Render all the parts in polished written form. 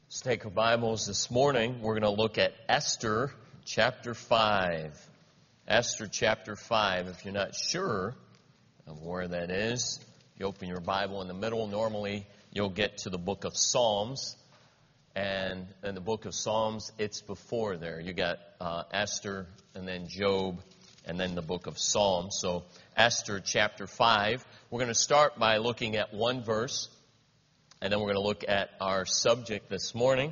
Let's take our Bibles this morning. We're going to look at Esther chapter 5. Esther chapter 5. If you're not sure of where that is, you open your Bible in the middle. Normally, you'll get to the book of Psalms. And in the book of Psalms, it's before there. You got Esther, and then Job, and then the book of Psalms. So Esther chapter 5. We're going to start by looking at one verse. And then we're going to look at our subject this morning.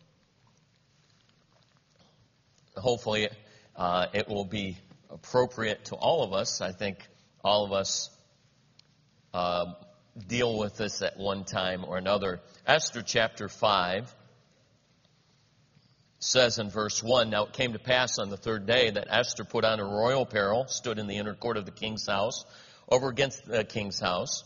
Hopefully, it will be appropriate to all of us. I think all of us deal with this at one time or another. Esther chapter 5 says in verse 1, "Now it came to pass on the third day that Esther put on her royal apparel, stood in the inner court of the king's house, over against the king's house.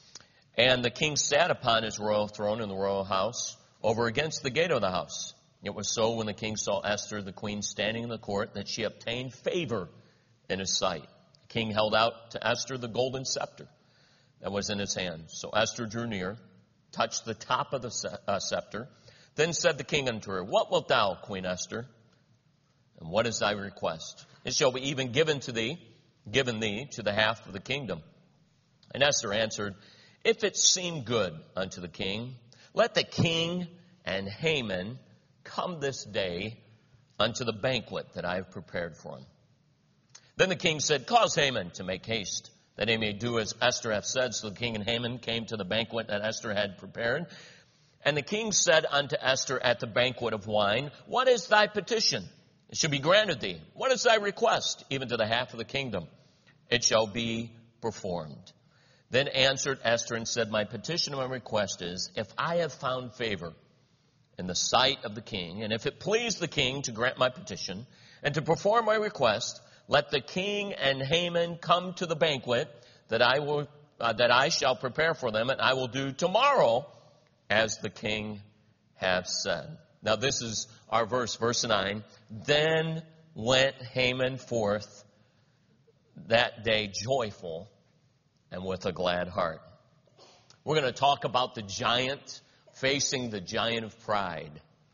And the king sat upon his royal throne in the royal house, over against the gate of the house. It was so when the king saw Esther, the queen, standing in the court, that she obtained favor in his sight. The king held out to Esther the golden scepter that was in his hand. So Esther drew near, touched the top of the scepter. Then said the king unto her, What wilt thou, Queen Esther? And what is thy request? It shall be even given thee to the half of the kingdom. And Esther answered, If it seem good unto the king, let the king and Haman come this day unto the banquet that I have prepared for him. Then the king said, Cause Haman to make haste, that he may do as Esther hath said. So the king and Haman came to the banquet that Esther had prepared. And the king said unto Esther at the banquet of wine, What is thy petition? It shall be granted thee. What is thy request? Even to the half of the kingdom. It shall be performed. Then answered Esther and said, My petition and my request is, if I have found favor in the sight of the king, and if it please the king to grant my petition and to perform my request, let the king and Haman come to the banquet that I shall prepare for them, and I will do tomorrow as the king hath said. Now this is our verse 9. Then went Haman forth that day joyful and with a glad heart. We're going to talk about the giant facing the giant of pride.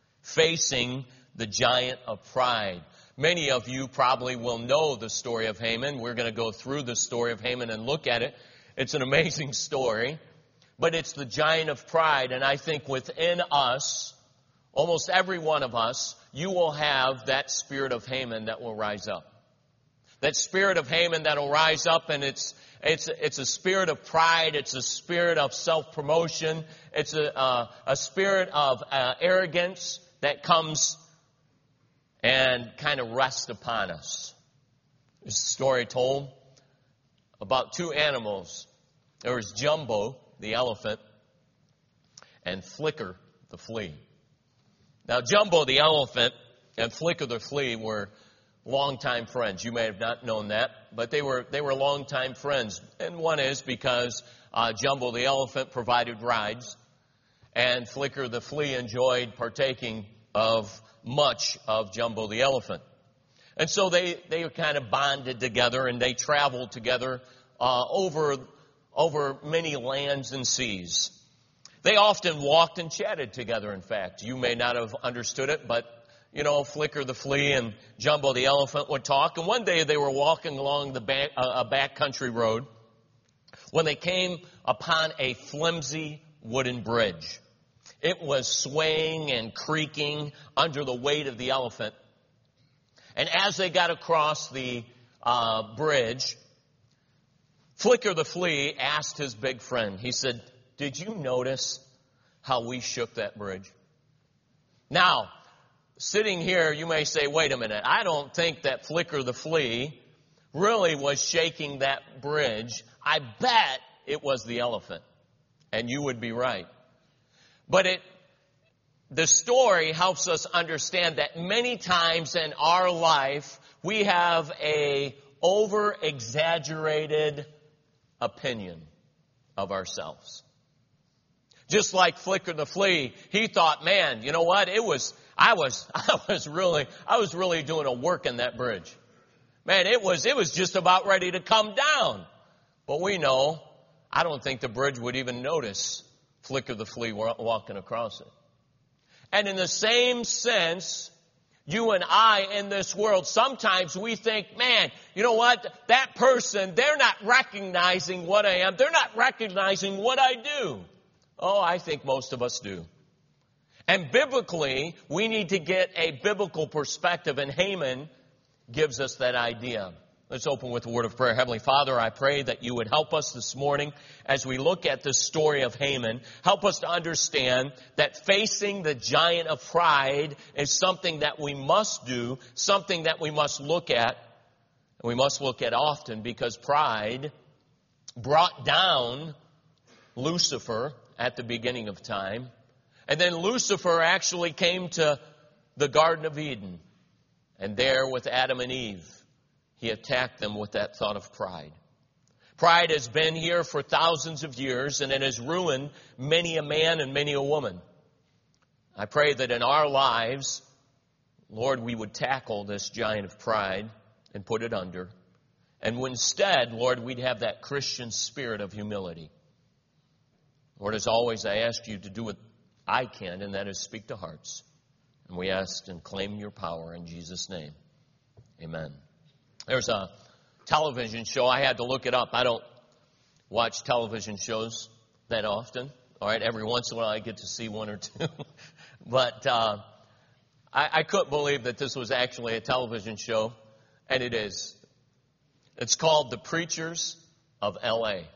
Facing the giant of pride. Many of you probably will know the story of Haman. We're going to go through the story of Haman and look at it. It's an amazing story. But it's the giant of pride. And I think within us, almost every one of us, you will have that spirit of Haman that will rise up. That spirit of Haman that will rise up, and it's a spirit of pride. It's a spirit of self-promotion. It's a spirit of arrogance that comes and kind of rests upon us. There's a story told about two animals. There was Jumbo, the elephant, and Flicker, the flea. Now, Jumbo, the elephant, and Flicker, the flea, were longtime friends. You may have not known that, but they were longtime friends. And one is because Jumbo the elephant provided rides, and Flicker the flea enjoyed partaking of much of Jumbo the elephant. And so they kind of bonded together, and they traveled together over many lands and seas. They often walked and chatted together, in fact. You may not have understood it, but Flicker the flea and Jumbo the elephant would talk. And one day they were walking along a backcountry road when they came upon a flimsy wooden bridge. It was swaying and creaking under the weight of the elephant. And as they got across the bridge, Flicker the flea asked his big friend, he said, Did you notice how we shook that bridge? Now, sitting here, you may say, wait a minute, I don't think that Flicker the flea really was shaking that bridge. I bet it was the elephant. And you would be right. But the story helps us understand that many times in our life, we have a over-exaggerated opinion of ourselves. Just like Flicker the flea, he thought, man, you know what? I was really doing a work in that bridge. Man, it was just about ready to come down. But we know, I don't think the bridge would even notice Flicker the flea walking across it. And in the same sense, you and I in this world, sometimes we think, man, you know what? That person, they're not recognizing what I am. They're not recognizing what I do. Oh, I think most of us do. And biblically, we need to get a biblical perspective, and Haman gives us that idea. Let's open with a word of prayer. Heavenly Father, I pray that you would help us this morning as we look at the story of Haman. Help us to understand that facing the giant of pride is something that we must do, something that we must look at. And we must look at often, because pride brought down Lucifer at the beginning of time. And then Lucifer actually came to the Garden of Eden. And there with Adam and Eve, he attacked them with that thought of pride. Pride has been here for thousands of years, and it has ruined many a man and many a woman. I pray that in our lives, Lord, we would tackle this giant of pride and put it under. And instead, Lord, we'd have that Christian spirit of humility. Lord, as always, I ask you to do what I can, and that is speak to hearts. And we ask and claim your power in Jesus' name. Amen. There's a television show. I had to look it up. I don't watch television shows that often. All right, every once in a while I get to see one or two. But I couldn't believe that this was actually a television show, and it is. It's called The Preachers of L.A.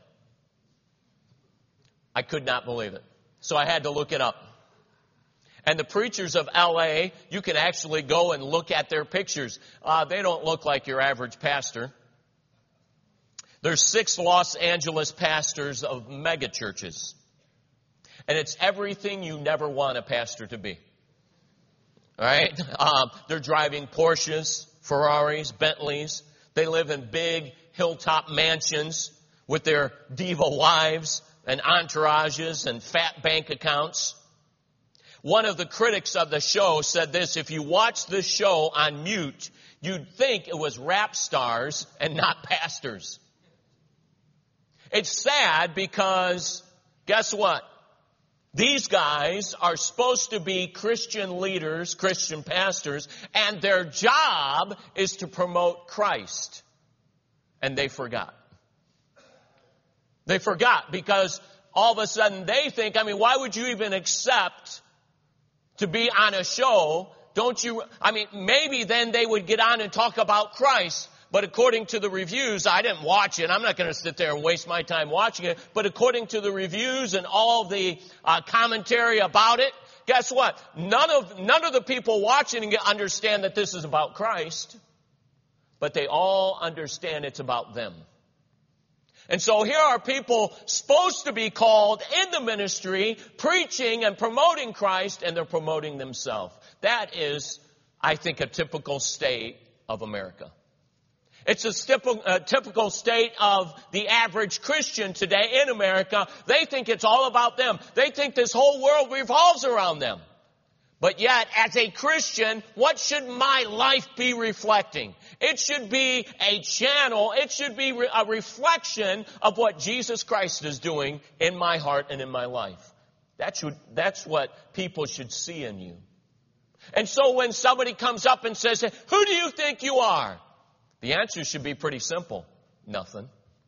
I could not believe it. So I had to look it up. And the preachers of L.A., you can actually go and look at their pictures. They don't look like your average pastor. There's 6 Los Angeles pastors of mega churches. And it's everything you never want a pastor to be. All right? They're driving Porsches, Ferraris, Bentleys. They live in big hilltop mansions with their diva wives and entourages and fat bank accounts. One of the critics of the show said this: if you watch this show on mute, you'd think it was rap stars and not pastors. It's sad because, guess what? These guys are supposed to be Christian leaders, Christian pastors, and their job is to promote Christ. And they forgot. They forgot because all of a sudden they think, I mean, why would you even accept to be on a show? Don't you, I mean, maybe then they would get on and talk about Christ. But according to the reviews, I didn't watch it. I'm not going to sit there and waste my time watching it. But according to the reviews and all the commentary about it, guess what? None of the people watching it understand that this is about Christ. But they all understand it's about them. And so here are people supposed to be called in the ministry, preaching and promoting Christ, and they're promoting themselves. That is, I think, a typical state of America. It's a typical state of the average Christian today in America. They think it's all about them. They think this whole world revolves around them. But yet, as a Christian, what should my life be reflecting? It should be a channel. It should be a reflection of what Jesus Christ is doing in my heart and in my life. That's what people should see in you. And so when somebody comes up and says, who do you think you are? The answer should be pretty simple. Nothing.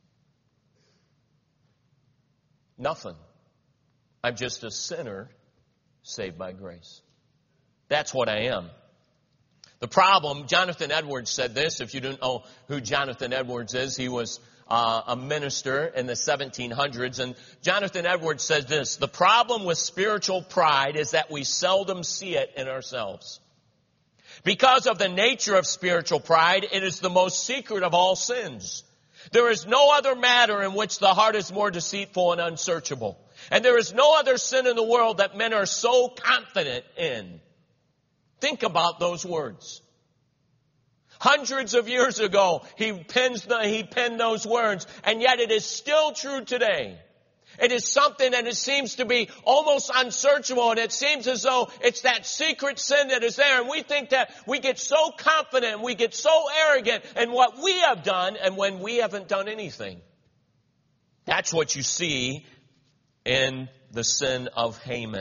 Nothing. I'm just a sinner saved by grace. That's what I am. The problem, Jonathan Edwards said this. If you don't know who Jonathan Edwards is, he was a minister in the 1700s. And Jonathan Edwards said this: the problem with spiritual pride is that we seldom see it in ourselves. Because of the nature of spiritual pride, it is the most secret of all sins. There is no other matter in which the heart is more deceitful and unsearchable. And there is no other sin in the world that men are so confident in. Think about those words. Hundreds of years ago, he penned those words, and yet it is still true today. It is something that it seems to be almost unsearchable, and it seems as though it's that secret sin that is there, and we think that we get so confident, we get so arrogant in what we have done, and when we haven't done anything. That's what you see in the sin of Haman.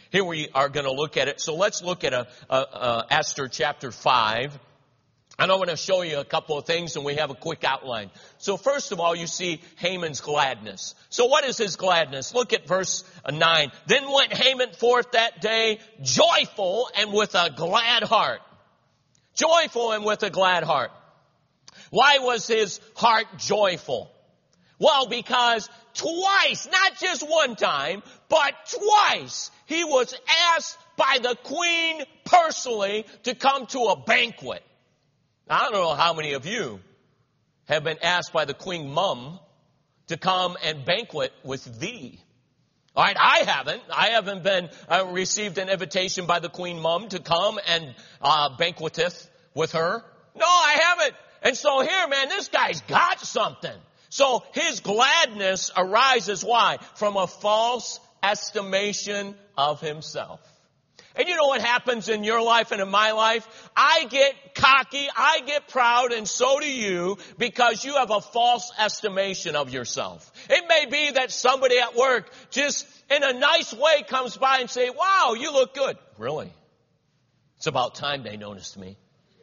Here we are going to look at it. So let's look at Esther chapter 5. And I want to show you a couple of things, and we have a quick outline. So first of all, you see Haman's gladness. So what is his gladness? Look at verse 9. Then went Haman forth that day joyful and with a glad heart. Joyful and with a glad heart. Why was his heart joyful? Well, because twice, not just one time, but twice, he was asked by the queen personally to come to a banquet. I don't know how many of you have been asked by the Queen Mum to come and banquet with thee. All right, I haven't. I haven't been received an invitation by the Queen Mum to come and banqueteth with her. No, I haven't. And so here, man, this guy's got something. So his gladness arises, why? From a false estimation of himself. And you know what happens in your life and in my life? I get cocky, I get proud, and so do you, because you have a false estimation of yourself. It may be that somebody at work just in a nice way comes by and say, wow, you look good. Really? It's about time they noticed me.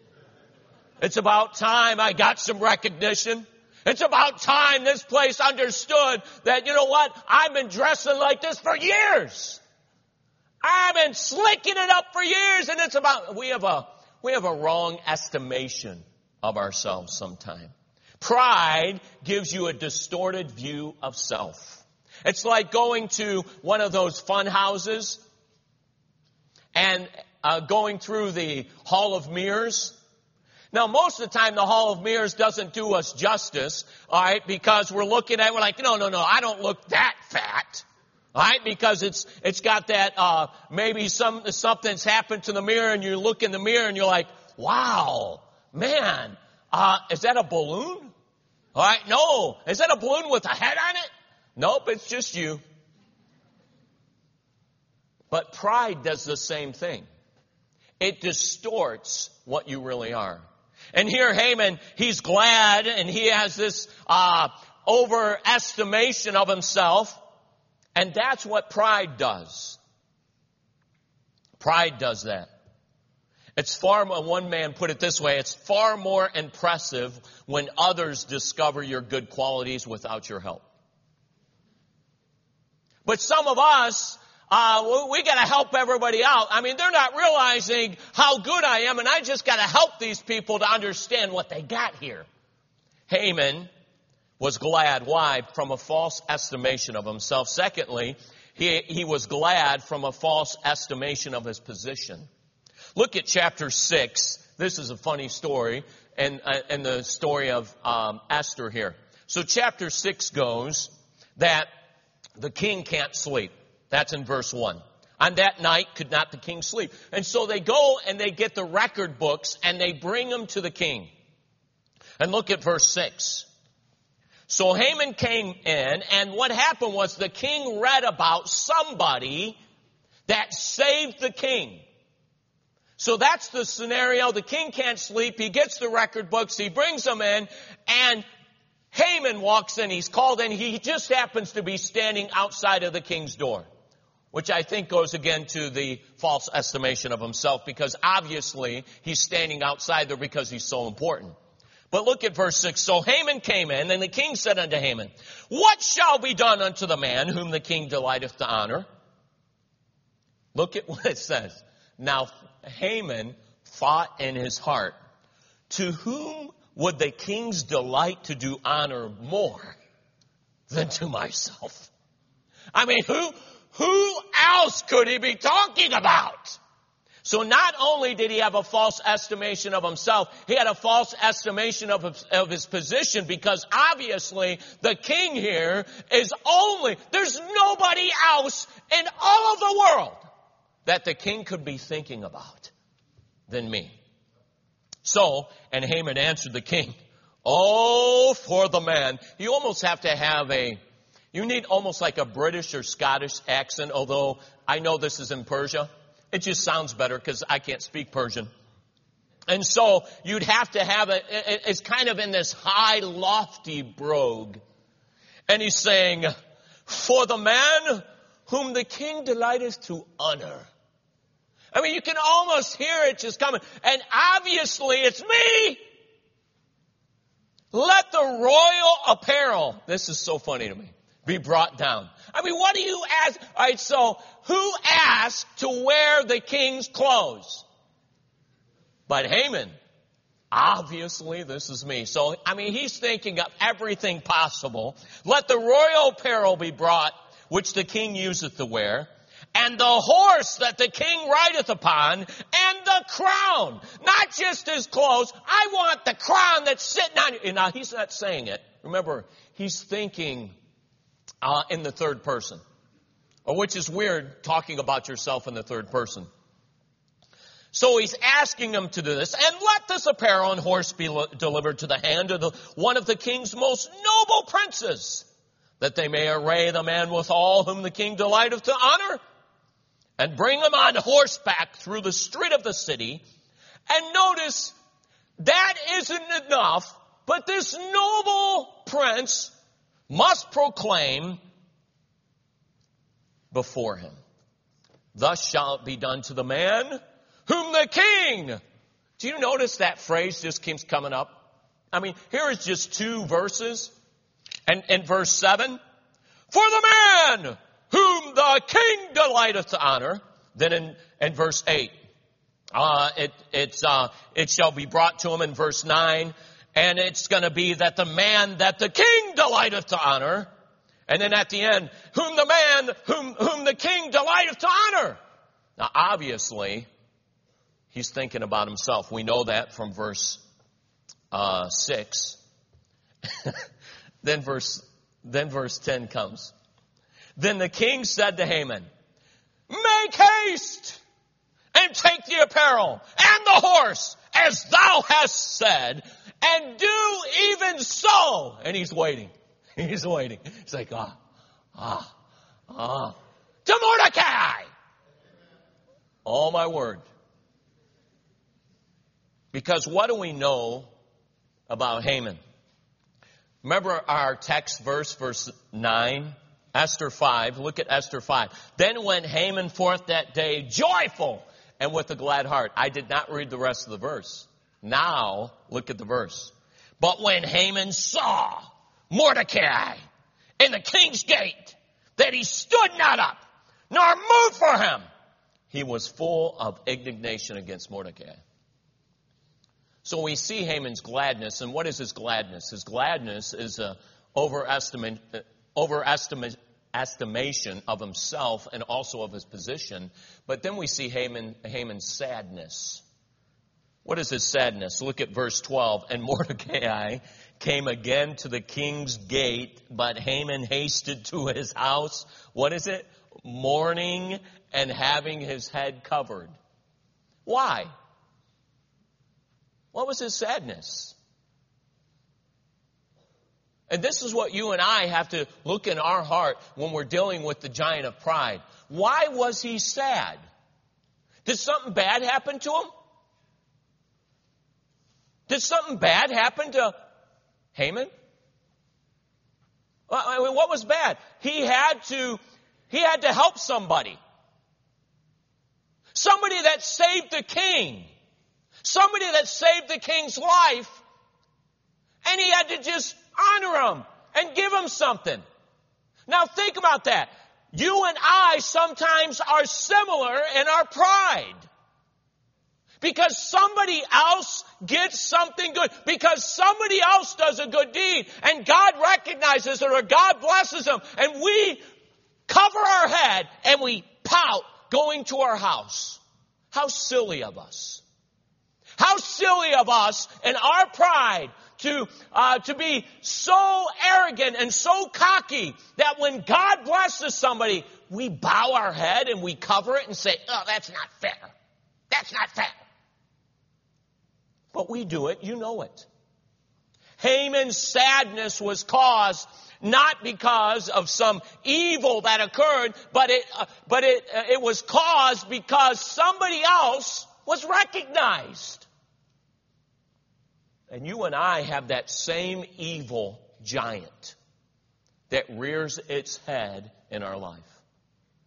It's about time I got some recognition. It's about time this place understood that, you know what, I've been dressing like this for years. I've been slicking it up for years, and it's about, we have a wrong estimation of ourselves sometimes. Pride gives you a distorted view of self. It's like going to one of those fun houses and going through the Hall of Mirrors. Now, most of the time, the Hall of Mirrors doesn't do us justice, all right, because we're looking at it, we're like, no, I don't look that fat. All right, because it's got that, maybe something's happened to the mirror, and you look in the mirror and you're like, wow, man, is that a balloon? All right, no. Is that a balloon with a head on it? Nope, it's just you. But pride does the same thing. It distorts what you really are. And here Haman, he's glad, and he has this overestimation of himself. And that's what pride does. Pride does that. It's one man put it this way, it's far more impressive when others discover your good qualities without your help. But some of us, we got to help everybody out. I mean, they're not realizing how good I am, and I just got to help these people to understand what they got here. Haman was glad. Why? From a false estimation of himself. Secondly, he was glad from a false estimation of his position. Look at chapter 6. This is a funny story, and the story of Esther here. So chapter 6 goes that the king can't sleep. That's in verse 1. On that night could not the king sleep. And so they go and they get the record books and they bring them to the king. And look at verse 6. So Haman came in, and what happened was the king read about somebody that saved the king. So that's the scenario. The king can't sleep. He gets the record books. He brings them in, and Haman walks in. He's called in. He just happens to be standing outside of the king's door, which I think goes again to the false estimation of himself, because obviously he's standing outside there because he's so important. But look at verse 6. So Haman came in, and the king said unto Haman, what shall be done unto the man whom the king delighteth to honor? Look at what it says. Now Haman thought in his heart, to whom would the king's delight to do honor more than to myself? I mean, who else could he be talking about? So not only did he have a false estimation of himself, he had a false estimation of his position, because obviously the king here there's nobody else in all of the world that the king could be thinking about than me. So, and Haman answered the king, oh, for the man. You almost have to have you need almost like a British or Scottish accent, although I know this is in Persia. It just sounds better because I can't speak Persian. And so you'd have to have it's kind of in this high, lofty brogue. And he's saying, for the man whom the king delighteth to honor. I mean, you can almost hear it just coming. And obviously it's me. Let the royal apparel, this is so funny to me, be brought down. I mean, what do you ask? All right, so who asked to wear the king's clothes? But Haman. Obviously, this is me. So, I mean, he's thinking of everything possible. Let the royal apparel be brought, which the king useth to wear, and the horse that the king rideth upon, and the crown. Not just his clothes. I want the crown that's sitting on you. Now, he's not saying it. Remember, he's thinking in the third person, which is weird, talking about yourself in the third person. So he's asking him to do this. And let this apparel and horse be delivered to the hand of one of the king's most noble princes, that they may array the man with all whom the king delighteth to honor, and bring him on horseback through the street of the city. And notice, that isn't enough, but this noble prince must proclaim before him, thus shall it be done to the man whom the king. Do you notice that phrase just keeps coming up? I mean, here is just 2 verses. And in verse 7, for the man whom the king delighteth to honor. Then in verse 8, it shall be brought to him in verse 9. And it's going to be that the man that the king delighteth to honor. And then at the end, whom the king delighteth to honor. Now, obviously, he's thinking about himself. We know that from verse 6. Then verse 10 comes. Then the king said to Haman, make haste and take the apparel and the horse as thou hast said, and do even so. And he's waiting. He's waiting. He's like, to Mordecai. Oh, my word. Because what do we know about Haman? Remember our text verse 9? Esther 5. Look at Esther 5. Then went Haman forth that day joyful and with a glad heart. I did not read the rest of the verse. Now, look at the verse. But when Haman saw Mordecai in the king's gate, that he stood not up, nor moved for him, he was full of indignation against Mordecai. So we see Haman's gladness, and what is his gladness? His gladness is an overestimation of himself and also of his position. But then we see Haman's sadness. What is his sadness? Look at verse 12. And Mordecai came again to the king's gate, but Haman hasted to his house. What is it? Mourning and having his head covered. Why? What was his sadness? And this is what you and I have to look in our heart when we're dealing with the giant of pride. Why was he sad? Did something bad happen to him? Did something bad happen to Haman? I mean, what was bad? He had to help somebody. Somebody that saved the king. Somebody that saved the king's life. And he had to just honor him and give him something. Now think about that. You and I sometimes are similar in our pride. Because somebody else gets something good. Because somebody else does a good deed. And God recognizes it or God blesses them. And we cover our head and we pout going to our house. How silly of us. How silly of us in our pride to be so arrogant and so cocky that when God blesses somebody, we bow our head and we cover it and say, oh, that's not fair. That's not fair. But we do it, you know it. Haman's sadness was caused not because of some evil that occurred, but it was caused because somebody else was recognized. And you and I have that same evil giant that rears its head in our life.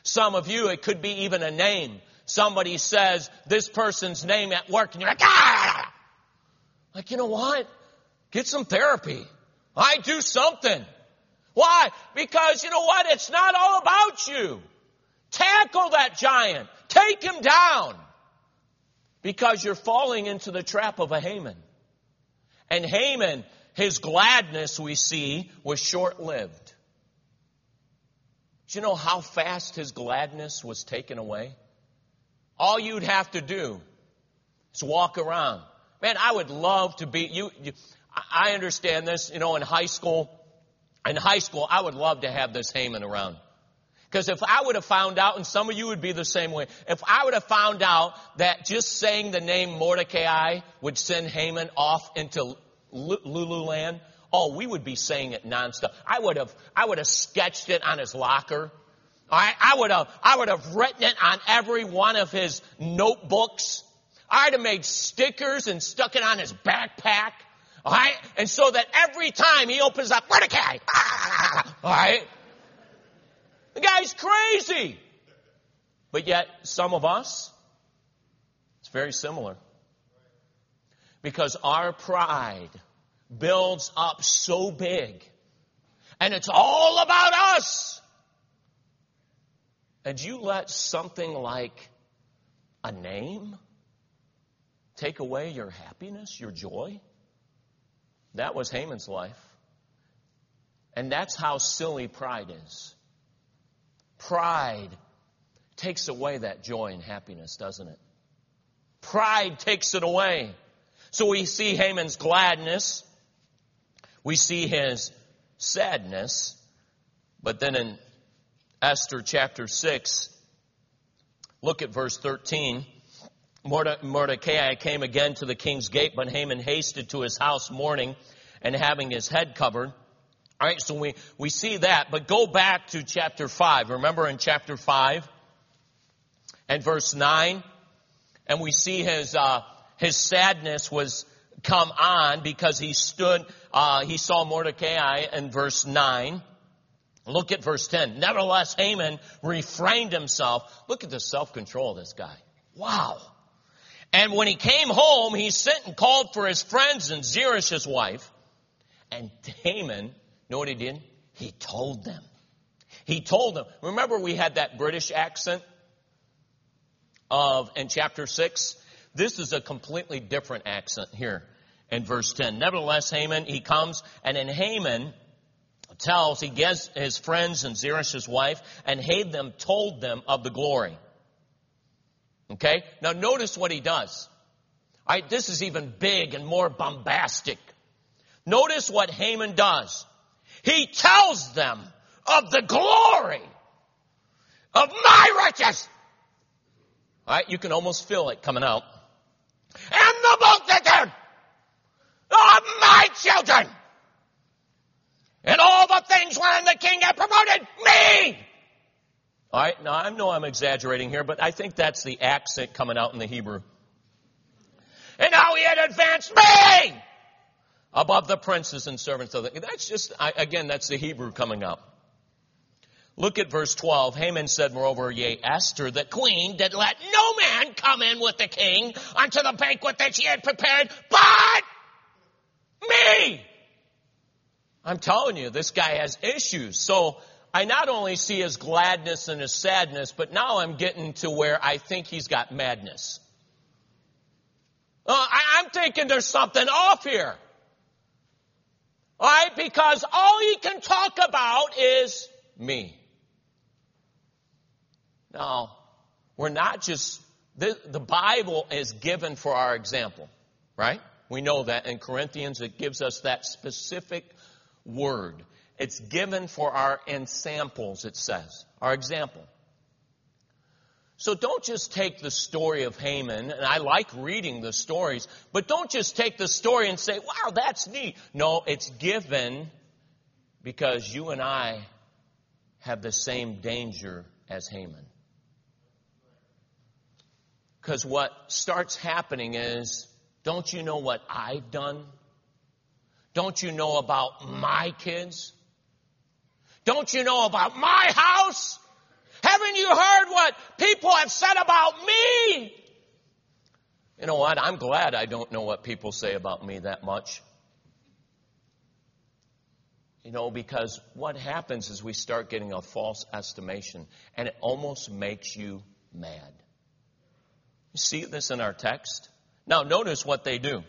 Some of you, it could be even a name. Somebody says this person's name at work and you're like, ah! Like, you know what? Get some therapy. I do something. Why? Because you know what? It's not all about you. Tackle that giant. Take him down. Because you're falling into the trap of a Haman. And Haman, his gladness, we see, was short-lived. Do you know how fast his gladness was taken away? All you'd have to do is walk around. Man, I would love to be, I understand this, in high school. In high school, I would love to have this Haman around. Because if I would have found out, and some of you would be the same way, if I would have found out that just saying the name Mordecai would send Haman off into Lululand, oh, we would be saying it nonstop. I would have sketched it on his locker. I would have written it on every one of his notebooks. I'd have made stickers and stuck it on his backpack. All right? And so that every time he opens up, Mordecai, all right? The guy's crazy. But yet, some of us, it's very similar. Because our pride builds up so big. And it's all about us. And you let something like a name take away your happiness, your joy? That was Haman's life. And that's how silly pride is. Pride takes away that joy and happiness, doesn't it? Pride takes it away. So we see Haman's gladness. We see his sadness. But then in Esther chapter 6, look at verse 13. Mordecai came again to the king's gate, but Haman hasted to his house mourning and having his head covered. All right, so we see that. But go back to chapter 5. Remember in chapter 5 and verse 9? And we see his sadness was come on because he saw Mordecai in verse 9. Look at verse 10. Nevertheless, Haman refrained himself. Look at the self-control of this guy. Wow. And when he came home, he sent and called for his friends and Zeresh, his wife. And Haman, know what he did? He told them. He told them. Remember we had that British accent in chapter 6? This is a completely different accent here in verse 10. Nevertheless, Haman, he comes, and then Haman he gets his friends and Zeresh, his wife, and told them of the glory. Okay? Now notice what he does. All right, this is even big and more bombastic. Notice what Haman does. He tells them of the glory of my riches. All right, you can almost feel it coming out. And the multitude of my children. And all the things wherein the king had promoted me. All right, now I know I'm exaggerating here, but I think that's the accent coming out in the Hebrew. And how he had advanced me above the princes and servants of the... That's the Hebrew coming up. Look at verse 12. Haman said, moreover, yea, Esther, the queen, did let no man come in with the king unto the banquet that she had prepared, but me. I'm telling you, this guy has issues. So I not only see his gladness and his sadness, but now I'm getting to where I think he's got madness. I'm thinking there's something off here. All right, because all he can talk about is me. Now, we're not just, the Bible is given for our example, right? We know that in Corinthians it gives us that specific word. It's given for our ensamples, it says, our example. So don't just take the story of Haman, and I like reading the stories, but don't just take the story and say, wow, that's neat. No, it's given because you and I have the same danger as Haman. Because what starts happening is, don't you know what I've done? Don't you know about my kids? Don't you know about my house? Haven't you heard what people have said about me? You know what? I'm glad I don't know what people say about me that much. You know, because what happens is we start getting a false estimation, and it almost makes you mad. You see this in our text? Now, notice what they do.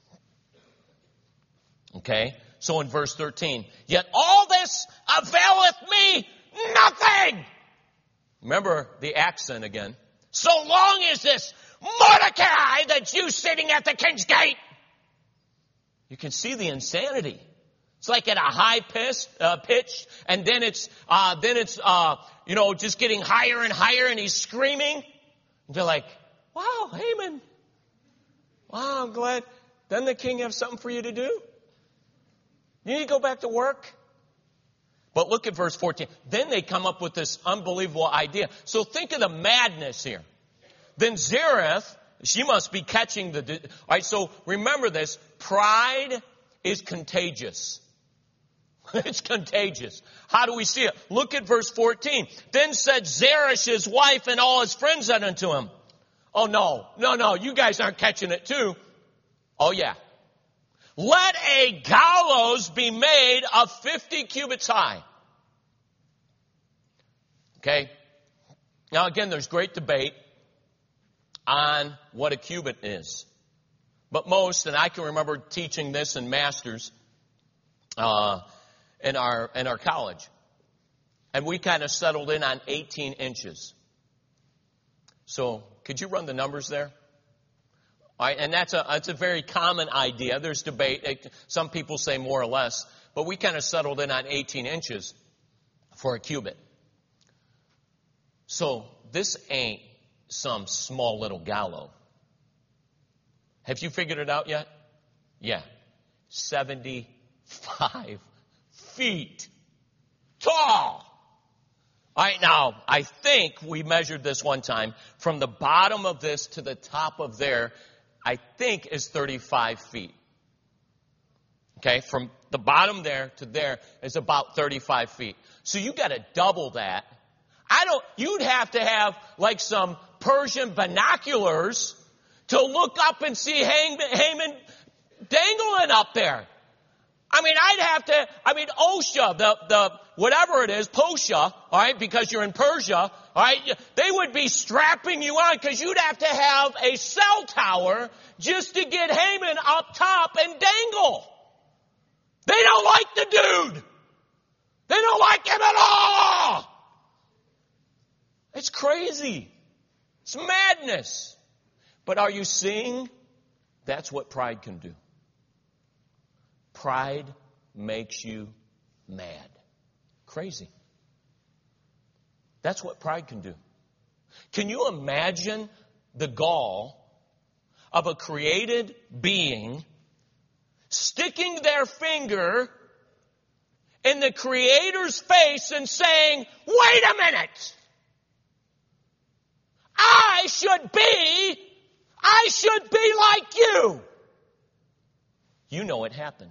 Okay? So in verse 13, yet all this availeth me nothing. Remember the accent again. So long as this Mordecai, the Jew sitting at the king's gate. You can see the insanity. It's like at a high pitch, and then it's just getting higher and higher, and he's screaming. And they're like, wow, Haman. Wow, I'm glad. Doesn't the king have something for you to do? You need to go back to work. But look at verse 14. Then they come up with this unbelievable idea. So think of the madness here. Then Zeresh, she must be catching the... All right, so remember this. Pride is contagious. It's contagious. How do we see it? Look at verse 14. Then said Zeresh, his wife, and all his friends said unto him, oh, no, you guys aren't catching it too. Oh, yeah. Let a gallows be made of 50 cubits high. Okay. Now, again, there's great debate on what a cubit is. But most, and I can remember teaching this in masters in our college. And we kind of settled in on 18 inches. So could you run the numbers there? All right, and that's a very common idea. There's debate. Some people say more or less. But we kind of settled in on 18 inches for a cubit. So this ain't some small little gallows. Have you figured it out yet? Yeah. 75 feet tall. All right, now, I think we measured this one time. From the bottom of this to the top of there, I think is 35 feet. Okay, from the bottom there to there is about 35 feet. So you got to double that. You'd have to have like some Persian binoculars to look up and see Haman dangling up there. OSHA, the whatever it is, Posha, all right, because you're in Persia, all right, they would be strapping you on because you'd have to have a cell tower just to get Haman up top and dangle. They don't like the dude. They don't like him at all. It's crazy. It's madness. But are you seeing? That's what pride can do. Pride makes you mad. Crazy. That's what pride can do. Can you imagine the gall of a created being sticking their finger in the Creator's face and saying, wait a minute! I should be like you! You know it happened.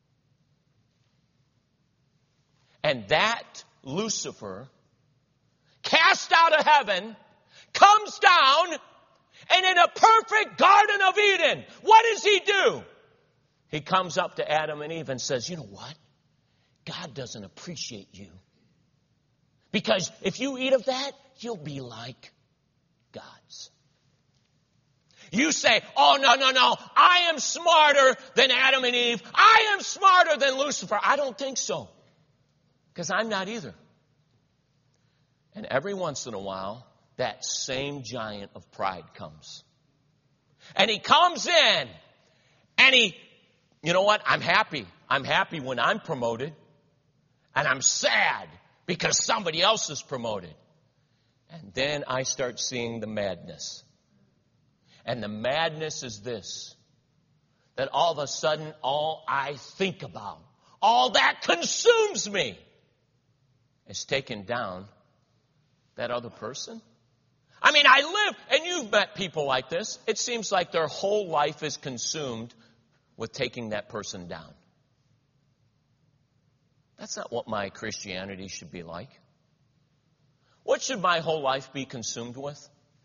And that Lucifer, cast out of heaven, comes down, and in a perfect Garden of Eden, what does he do? He comes up to Adam and Eve and says, you know what? God doesn't appreciate you. Because if you eat of that, you'll be like gods. You say, oh, no, I am smarter than Adam and Eve. I am smarter than Lucifer. I don't think so. Because I'm not either. And every once in a while, that same giant of pride comes. And he comes in, and you know what? I'm happy. I'm happy when I'm promoted. And I'm sad because somebody else is promoted. And then I start seeing the madness. And the madness is this, that all of a sudden, all I think about, all that consumes me, is taking down that other person. I live, and you've met people like this. It seems like their whole life is consumed with taking that person down. That's not what my Christianity should be like. What should my whole life be consumed with?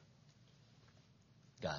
God.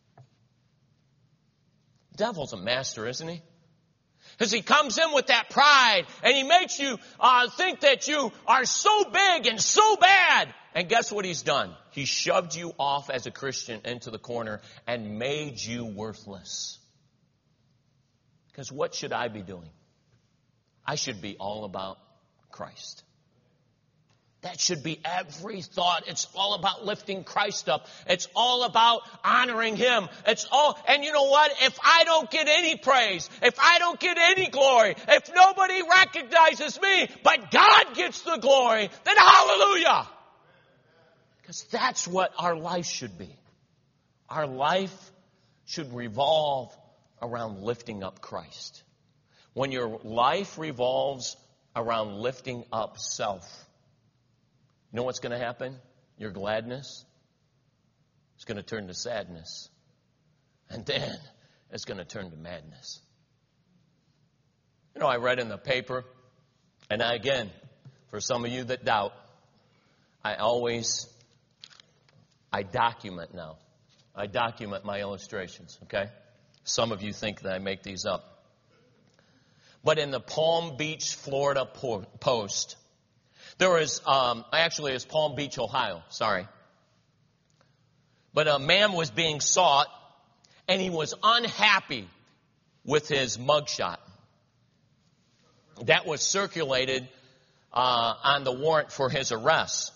The devil's a master, isn't he? Because he comes in with that pride and he makes you think that you are so big and so bad. And guess what he's done? He shoved you off as a Christian into the corner and made you worthless. Because what should I be doing? I should be all about Christ. That should be every thought. It's all about lifting Christ up. It's all about honoring Him. And you know what? If I don't get any praise, if I don't get any glory, if nobody recognizes me, but God gets the glory, then hallelujah. Because that's what our life should be. Our life should revolve around lifting up Christ. When your life revolves around lifting up self, you know what's going to happen? Your gladness is going to turn to sadness. And then it's going to turn to madness. You know, I read in the paper, and again, for some of you that doubt, I document now. I document my illustrations, okay? Some of you think that I make these up. But in the Palm Beach, Florida Post, there was, actually it's Palm Beach, Ohio, sorry. But a man was being sought, and he was unhappy with his mugshot. That was circulated on the warrant for his arrest.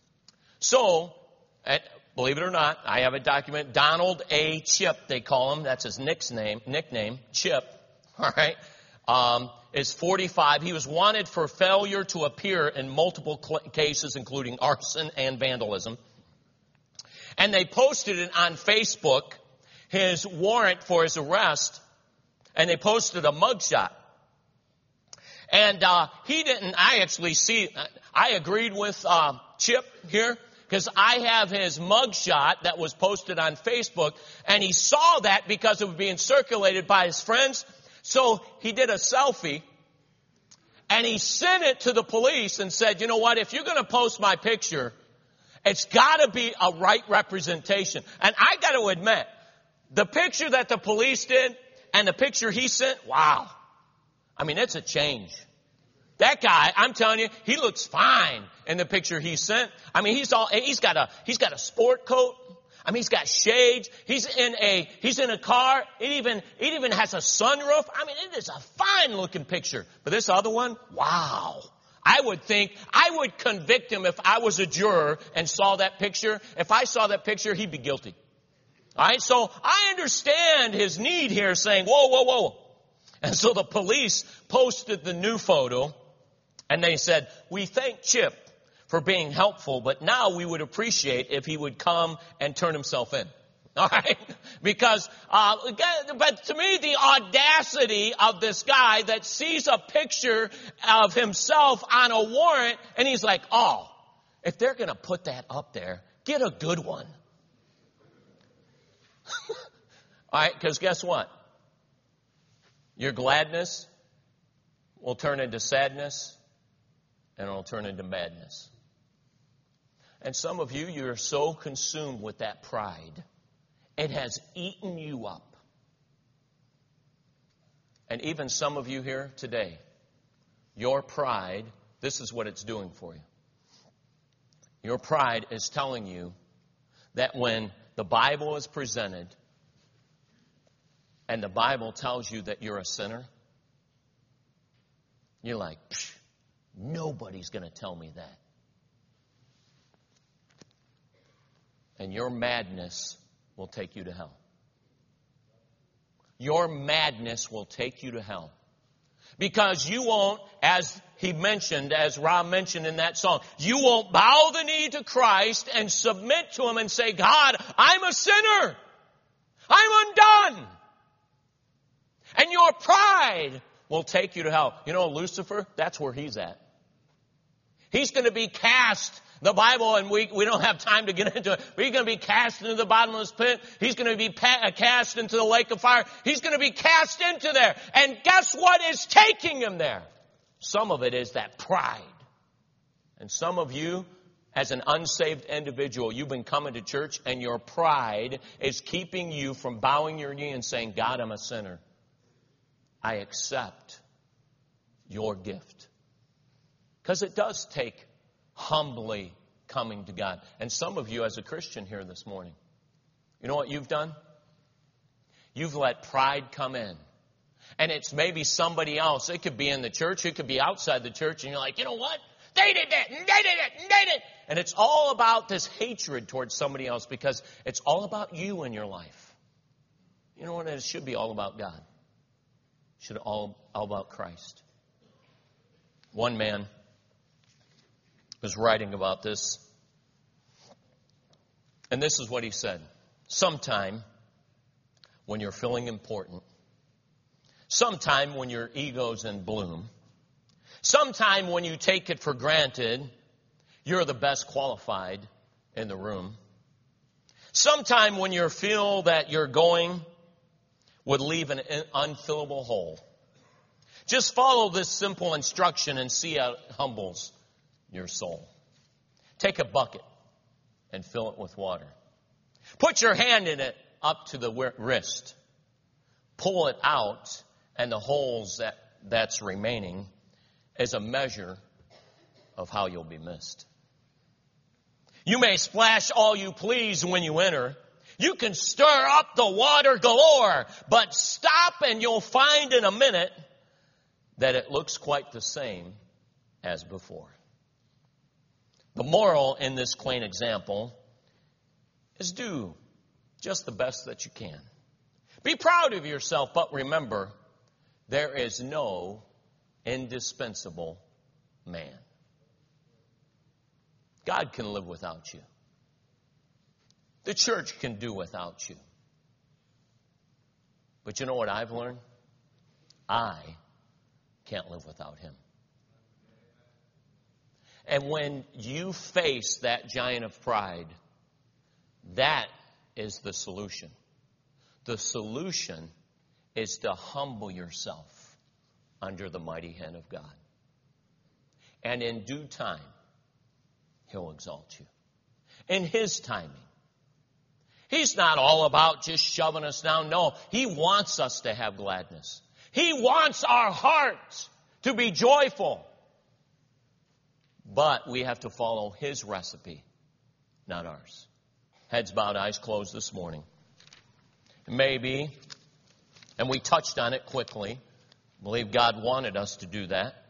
So, believe it or not, I have a document. Donald A. Chip, they call him. That's his nickname, Chip. All right. Is 45. He was wanted for failure to appear in multiple cases, including arson and vandalism. And they posted it on Facebook, his warrant for his arrest, and they posted a mugshot. And he didn't, I agreed with Chip here, because I have his mugshot that was posted on Facebook, and he saw that because it was being circulated by his friends. So he did a selfie, and he sent it to the police and said, you know what, if you're going to post my picture, it's got to be a right representation. And I got to admit, the picture that the police did and the picture he sent, wow. I mean, it's a change. That guy, I'm telling you, he looks fine in the picture he sent. I mean, he's got a sport coat. I mean, he's got shades. He's in a car. It even has a sunroof. I mean, it is a fine looking picture. But this other one, wow. I would convict him if I was a juror and saw that picture. If I saw that picture, he'd be guilty. All right. So I understand his need here saying, whoa, whoa, whoa. And so the police posted the new photo and they said, we thank Chip for being helpful, but now we would appreciate if he would come and turn himself in. All right? Because, but to me, the audacity of this guy that sees a picture of himself on a warrant, and he's like, oh, if they're going to put that up there, get a good one. All right? Because guess what? Your gladness will turn into sadness, and it will turn into madness. And some of you, you're so consumed with that pride, it has eaten you up. And even some of you here today, your pride, this is what it's doing for you. Your pride is telling you that when the Bible is presented and the Bible tells you that you're a sinner, you're like, nobody's going to tell me that. And your madness will take you to hell. Your madness will take you to hell. Because you won't, as he mentioned, as Rob mentioned in that song, you won't bow the knee to Christ and submit to Him and say, God, I'm a sinner. I'm undone. And your pride will take you to hell. You know, Lucifer, that's where he's at. He's going to be cast. The Bible, and we don't have time to get into it, but he's going to be cast into the bottomless pit. He's going to be cast into the lake of fire. He's going to be cast into there. And guess what is taking him there? Some of it is that pride. And some of you, as an unsaved individual, you've been coming to church and your pride is keeping you from bowing your knee and saying, God, I'm a sinner. I accept your gift. Because it does take humbly coming to God. And some of you as a Christian here this morning, you know what you've done? You've let pride come in. And it's maybe somebody else. It could be in the church. It could be outside the church. And you're like, you know what? They did that, and they did it, and they did it. And it's all about this hatred towards somebody else because it's all about you in your life. You know what? It should be all about God. It should be all about Christ. One man was writing about this. And this is what he said. Sometime when you're feeling important, sometime when your ego's in bloom, sometime when you take it for granted you're the best qualified in the room, sometime when you feel that your going would leave an unfillable hole, just follow this simple instruction and see how it humbles your soul. Take a bucket and fill it with water. Put your hand in it up to the wrist. Pull it out, and the holes that's remaining is a measure of how you'll be missed. You may splash all you please when you enter. You can stir up the water galore, but stop and you'll find in a minute that it looks quite the same as before. The moral in this quaint example is do just the best that you can. Be proud of yourself, but remember, there is no indispensable man. God can live without you. The church can do without you. But you know what I've learned? I can't live without him. And when you face that giant of pride, that is the solution. The solution is to humble yourself under the mighty hand of God. And in due time, he'll exalt you. In his timing. He's not all about just shoving us down. No, he wants us to have gladness. He wants our hearts to be joyful. But we have to follow his recipe, not ours. Heads bowed, eyes closed this morning. Maybe, and we touched on it quickly, I believe God wanted us to do that.